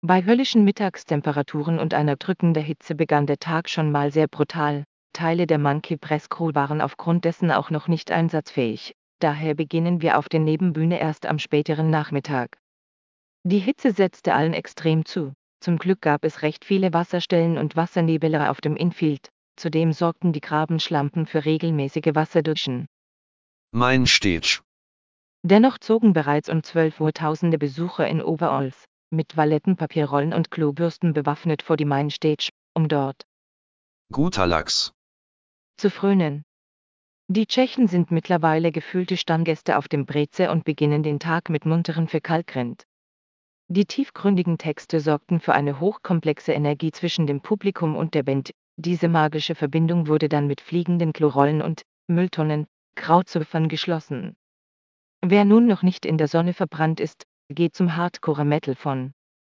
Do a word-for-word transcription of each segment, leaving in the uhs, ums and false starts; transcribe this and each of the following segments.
Bei höllischen Mittagstemperaturen und einer drückenden Hitze begann der Tag schon mal sehr brutal. Teile der Monkey Press Crew waren aufgrund dessen auch noch nicht einsatzfähig. Daher beginnen wir auf der Nebenbühne erst am späteren Nachmittag. Die Hitze setzte allen extrem zu. Zum Glück gab es recht viele Wasserstellen und Wassernebel auf dem Infield. Zudem sorgten die Grabenschlampen für regelmäßige Wasserduschen. Main Stage. Dennoch zogen bereits um zwölf Uhr tausende Besucher in Overalls, mit Toilettenpapierrollen und Klobürsten bewaffnet vor die Main Stage, um dort Guter Lachs. zu frönen. Die Tschechen sind mittlerweile gefühlte Stammgäste auf dem Breze und beginnen den Tag mit munteren Fäkalgrind. Die tiefgründigen Texte sorgten für eine hochkomplexe Energie zwischen dem Publikum und der Band. Diese magische Verbindung wurde dann mit fliegenden Klorollen und Mülltonnen, Krautzupfern geschlossen. Wer nun noch nicht in der Sonne verbrannt ist, geht zum Hardcore-Metal von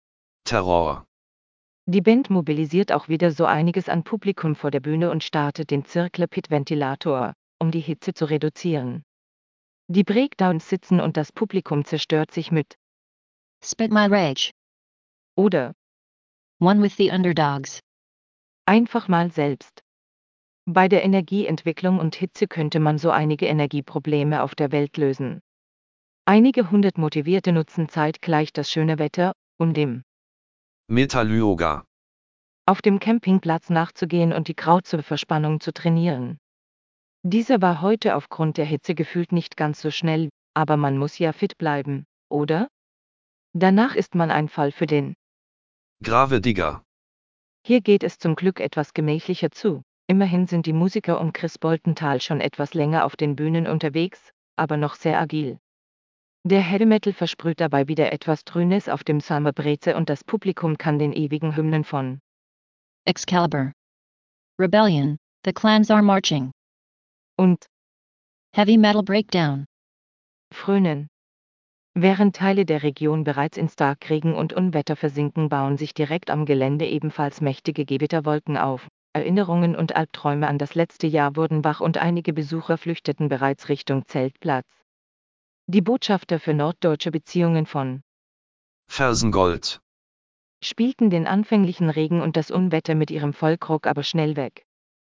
Terror. Die Band mobilisiert auch wieder so einiges an Publikum vor der Bühne und startet den Circle Pit Ventilator, um die Hitze zu reduzieren. Die Breakdowns sitzen und das Publikum zerstört sich mit Spit My Rage. oder One with the Underdogs. einfach mal selbst. Bei der Energieentwicklung und Hitze könnte man so einige Energieprobleme auf der Welt lösen. Einige hundert Motivierte nutzen zeitgleich das schöne Wetter, um dem Metal-Yoga. auf dem Campingplatz nachzugehen und die Krautzupferspannung zu trainieren. Dieser war heute aufgrund der Hitze gefühlt nicht ganz so schnell, aber man muss ja fit bleiben, oder? Danach ist man ein Fall für den Grave Digger. Hier geht es zum Glück etwas gemächlicher zu. Immerhin sind die Musiker um Chris Boltenthal schon etwas länger auf den Bühnen unterwegs, aber noch sehr agil. Der Heavy Metal versprüht dabei wieder etwas Trünes auf dem Summer Breze und das Publikum kann den ewigen Hymnen von Excalibur. Rebellion. The clans are marching. und Heavy Metal Breakdown. frönen. Während Teile der Region bereits in Starkregen und Unwetter versinken, bauen sich direkt am Gelände ebenfalls mächtige Gewitterwolken auf. Erinnerungen und Albträume an das letzte Jahr wurden wach und einige Besucher flüchteten bereits Richtung Zeltplatz. Die Botschafter für norddeutsche Beziehungen von Fersengold. spielten den anfänglichen Regen und das Unwetter mit ihrem Folkrock aber schnell weg.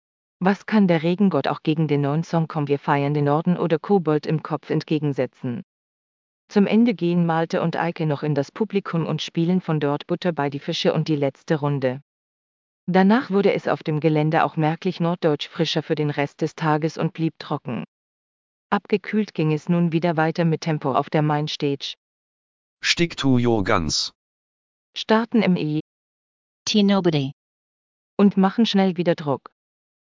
Was kann der Regengott auch gegen den neuen Song Komm wir feiern den Norden oder Kobold im Kopf entgegensetzen? Zum Ende gehen Malte und Eike noch in das Publikum und spielen von dort Butter bei die Fische und die letzte Runde. Danach wurde es auf dem Gelände auch merklich norddeutsch frischer für den Rest des Tages und blieb trocken. Abgekühlt ging es nun wieder weiter mit Tempo auf der Main Stage. Stick to your guns. Starten im E T Nobody. und machen schnell wieder Druck.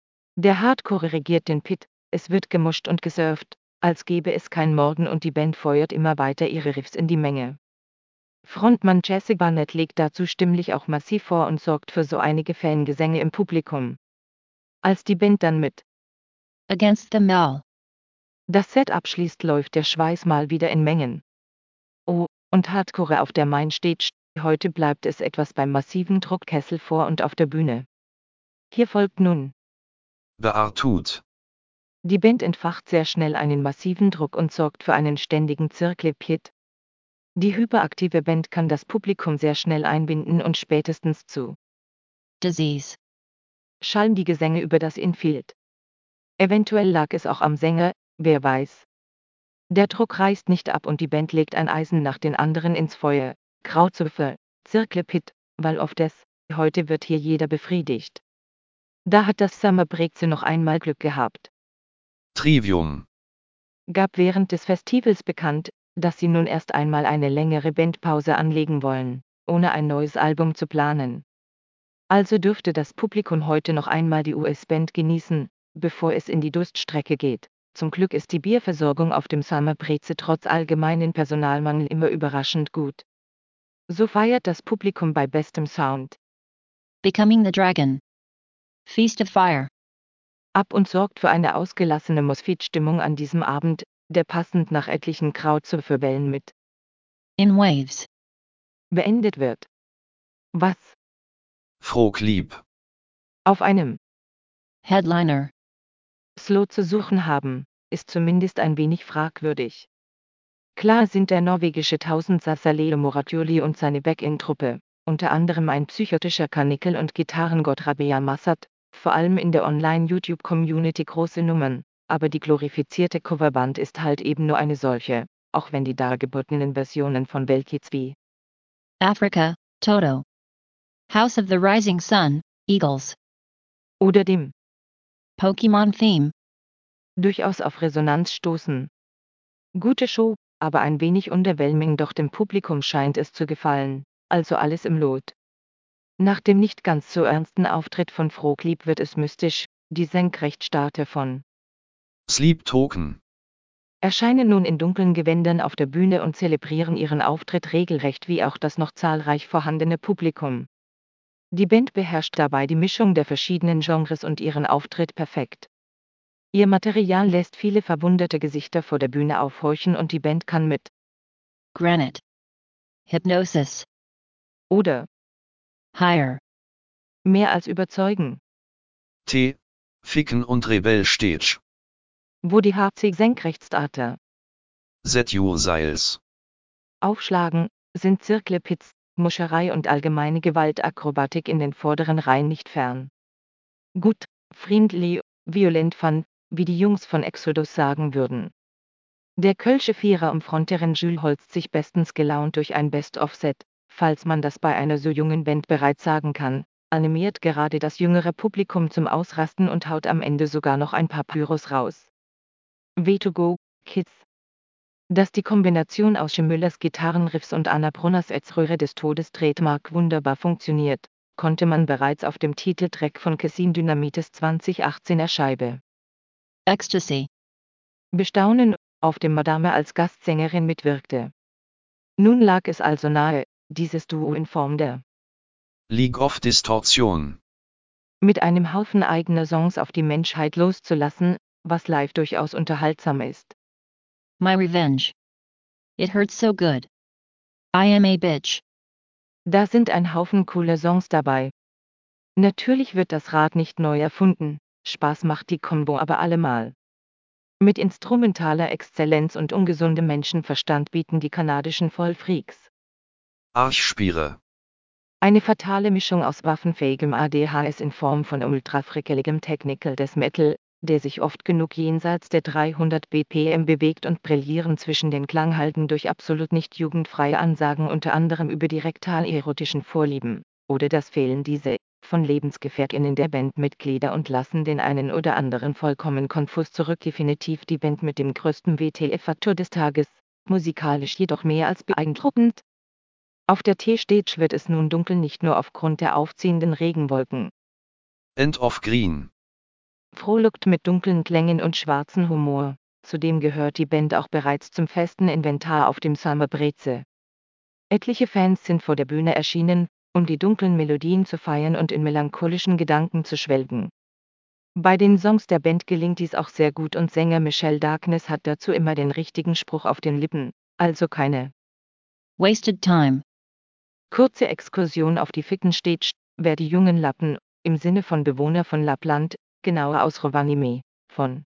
Der Hardcore regiert den Pit, es wird gemuscht und gesurft, als gäbe es kein Morgen und die Band feuert immer weiter ihre Riffs in die Menge. Frontmann Jesse Barnett legt dazu stimmlich auch massiv vor und sorgt für so einige Fangesänge im Publikum. Als die Band dann mit Against the Mall. das Set abschließt, läuft der Schweiß mal wieder in Mengen. Oh, und Hardcore auf der Main Stage, heute bleibt es etwas beim massiven Druckkessel vor und auf der Bühne. Hier folgt nun Beartut. Die Band entfacht sehr schnell einen massiven Druck und sorgt für einen ständigen Circle-Pit. Die hyperaktive Band kann das Publikum sehr schnell einbinden und spätestens zu Disease. schallen die Gesänge über das Infield. Eventuell lag es auch am Sänger, wer weiß. Der Druck reißt nicht ab und die Band legt ein Eisen nach den anderen ins Feuer. Krautzupfer, Circle-Pit, weil of des, heute wird hier jeder befriedigt. Da hat das Summer Breze noch einmal Glück gehabt. Trivium. Gab während des Festivals bekannt, dass sie nun erst einmal eine längere Bandpause anlegen wollen, ohne ein neues Album zu planen. Also dürfte das Publikum heute noch einmal die U S-Band genießen, bevor es in die Durststrecke geht. Zum Glück ist die Bierversorgung auf dem Summer Breze trotz allgemeinen Personalmangel immer überraschend gut. So feiert das Publikum bei bestem Sound Becoming the Dragon. Feast of Fire. ab und sorgt für eine ausgelassene Moshpit-Stimmung an diesem Abend, der passend nach etlichen Krautzupferwellen mit In Waves. beendet wird. Was Frog lieb. auf einem Headliner. Slow zu suchen haben, ist zumindest ein wenig fragwürdig. Klar sind der norwegische Tausendsasser Leo Moratjoli und seine Back-in-Truppe, unter anderem ein psychotischer Karnickel und Gitarrengott Rabea Massad, vor allem in der Online-YouTube-Community große Nummern, aber die glorifizierte Coverband ist halt eben nur eine solche, auch wenn die dargebotenen Versionen von Weltkids wie Africa, Toto. House of the Rising Sun, Eagles. oder dem Pokemon Theme. durchaus auf Resonanz stoßen. Gute Show, aber ein wenig underwhelming, doch dem Publikum scheint es zu gefallen, also alles im Lot. Nach dem nicht ganz so ernsten Auftritt von Froglieb wird es mystisch, die Senkrechtstarter von Sleep Token. erscheinen nun in dunklen Gewändern auf der Bühne und zelebrieren ihren Auftritt regelrecht wie auch das noch zahlreich vorhandene Publikum. Die Band beherrscht dabei die Mischung der verschiedenen Genres und ihren Auftritt perfekt. Ihr Material lässt viele verwunderte Gesichter vor der Bühne aufhorchen und die Band kann mit Granite. Hypnosis. oder Higher. mehr als überzeugen. T. Ficken und Rebell Stage. Wo die H C Senkrechtstarter Set Your Seils. aufschlagen, sind Zirkle Pits, Muscherei und allgemeine Gewaltakrobatik in den vorderen Reihen nicht fern. Gut, friendly, violent fun, wie die Jungs von Exodus sagen würden. Der Kölsche Vierer um Fronteren Jules holzt sich bestens gelaunt durch ein Best-of-Set, falls man das bei einer so jungen Band bereits sagen kann, animiert gerade das jüngere Publikum zum Ausrasten und haut am Ende sogar noch ein paar Pyros raus. Way to go, Kids! Dass die Kombination aus Jim Müllers Gitarrenriffs und Anna Brunners Ätzröhre des Todes Trademark wunderbar funktioniert, konnte man bereits auf dem Titeltrack von Cassin Dynamites zweitausendachtzehn Scheibe Ecstasy. bestaunen, auf dem Madame als Gastsängerin mitwirkte. Nun lag es also nahe, dieses Duo in Form der League of Distortion. mit einem Haufen eigener Songs auf die Menschheit loszulassen, was live durchaus unterhaltsam ist. My Revenge. It hurts so good. I am a bitch. Da sind ein Haufen cooler Songs dabei. Natürlich wird das Rad nicht neu erfunden, Spaß macht die Combo aber allemal. Mit instrumentaler Exzellenz und ungesundem Menschenverstand bieten die kanadischen Vollfreaks Archspiere. eine fatale Mischung aus waffenfähigem A D H S in Form von ultrafrickeligem Technical Death Metal, der sich oft genug jenseits der dreihundert B P M bewegt, und brillieren zwischen den Klanghalten durch absolut nicht jugendfreie Ansagen unter anderem über die rektal-erotischen Vorlieben, oder das Fehlen dieser, von LebensgefährtInnen der Bandmitglieder, und lassen den einen oder anderen vollkommen konfus zurück. Definitiv die Band mit dem größten W T F-Faktor des Tages, musikalisch jedoch mehr als beeindruckend. Auf der T-Stage wird es nun dunkel, nicht nur aufgrund der aufziehenden Regenwolken. End of Green. Frohlockt mit dunklen Klängen und schwarzen Humor. Zudem gehört die Band auch bereits zum festen Inventar auf dem Summer Breze. Etliche Fans sind vor der Bühne erschienen, um die dunklen Melodien zu feiern und in melancholischen Gedanken zu schwelgen. Bei den Songs der Band gelingt dies auch sehr gut und Sänger Michelle Darkness hat dazu immer den richtigen Spruch auf den Lippen, also keine Wasted time. kurze Exkursion auf die Ficken Stage, wer die jungen Lappen, im Sinne von Bewohner von Lappland, genauer aus Rovaniemi, von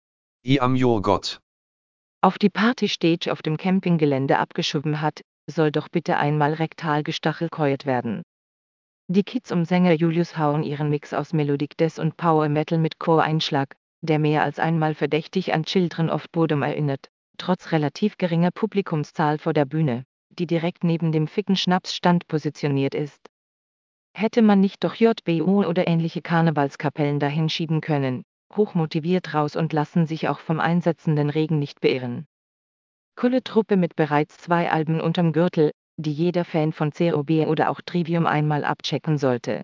I am your God. auf die Party-Stage auf dem Campinggelände abgeschoben hat, soll doch bitte einmal rektal gestachelkeult werden. Die Kids um Sänger Julius hauen ihren Mix aus Melodic Death und Power Metal mit Choreinschlag, der mehr als einmal verdächtig an Children of Bodom erinnert, trotz relativ geringer Publikumszahl vor der Bühne, die direkt neben dem Ficken Schnapsstand positioniert ist. Hätte man nicht doch J B O oder ähnliche Karnevalskapellen dahin schieben können, hochmotiviert raus und lassen sich auch vom einsetzenden Regen nicht beirren. Coole Truppe mit bereits zwei Alben unterm Gürtel, die jeder Fan von C O B oder auch Trivium einmal abchecken sollte.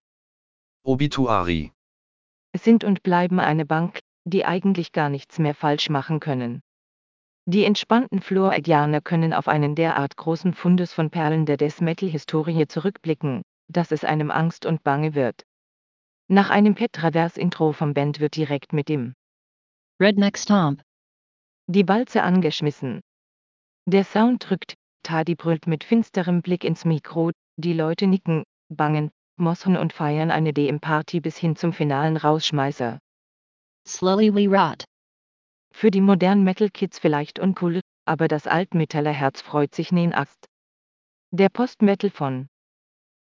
Obituary. Sind und bleiben eine Bank, die eigentlich gar nichts mehr falsch machen können. Die entspannten Floridianer können auf einen derart großen Fundus von Perlen der Death Metal-Historie zurückblicken, dass es einem Angst und Bange wird. Nach einem Petravers-Intro vom Band wird direkt mit dem Redneck Stomp. die Walze angeschmissen. Der Sound drückt, Tadi brüllt mit finsterem Blick ins Mikro, die Leute nicken, bangen, mossen und feiern eine D M-Party bis hin zum finalen Rausschmeißer. Slowly we rot. Für die modernen Metal-Kids vielleicht uncool, aber das Altmetaller Herz freut sich nen Ast. Der Post-Metal von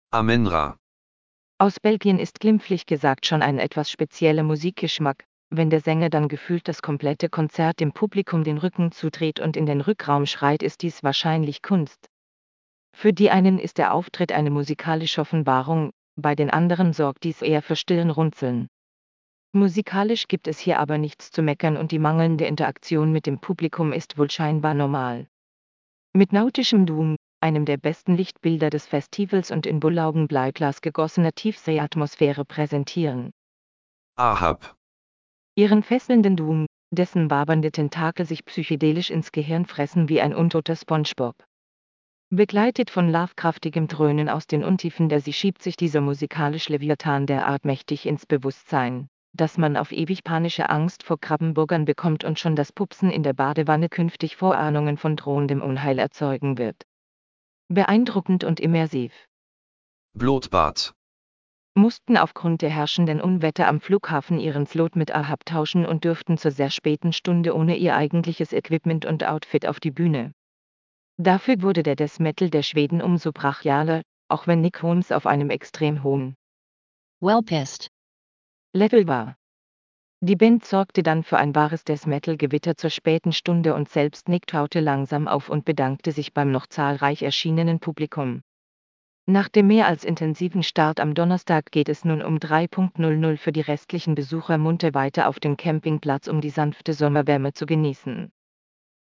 Amenra. Aus Belgien ist glimpflich gesagt schon ein etwas spezieller Musikgeschmack, wenn der Sänger dann gefühlt das komplette Konzert dem Publikum den Rücken zudreht und in den Rückraum schreit, ist dies wahrscheinlich Kunst. Für die einen ist der Auftritt eine musikalische Offenbarung, bei den anderen sorgt dies eher für Stirnrunzeln. Musikalisch gibt es hier aber nichts zu meckern und die mangelnde Interaktion mit dem Publikum ist wohl scheinbar normal. Mit nautischem Doom, einem der besten Lichtbilder des Festivals und in Bullaugenbleiglas gegossener Tiefseeatmosphäre präsentieren. Ahab. Ihren fesselnden Doom, dessen wabernde Tentakel sich psychedelisch ins Gehirn fressen wie ein untoter SpongeBob. Begleitet von lovecraftigem Dröhnen aus den Untiefen der See schiebt sich dieser musikalische Leviathan derart mächtig ins Bewusstsein, dass man auf ewig panische Angst vor Krabbenburgern bekommt und schon das Pupsen in der Badewanne künftig Vorahnungen von drohendem Unheil erzeugen wird. Beeindruckend und immersiv. Blutbad. Mussten aufgrund der herrschenden Unwetter am Flughafen ihren Slot mit Ahab tauschen und dürften zur sehr späten Stunde ohne ihr eigentliches Equipment und Outfit auf die Bühne. Dafür wurde der Death Metal der Schweden umso brachialer, auch wenn Nick Holmes auf einem extrem hohen Well pissed. Level war. Die Band sorgte dann für ein wahres Death Metal Gewitter zur späten Stunde und selbst Nick taute langsam auf und bedankte sich beim noch zahlreich erschienenen Publikum. Nach dem mehr als intensiven Start am Donnerstag geht es nun um drei Uhr für die restlichen Besucher munter weiter auf dem Campingplatz, um die sanfte Sommerwärme zu genießen.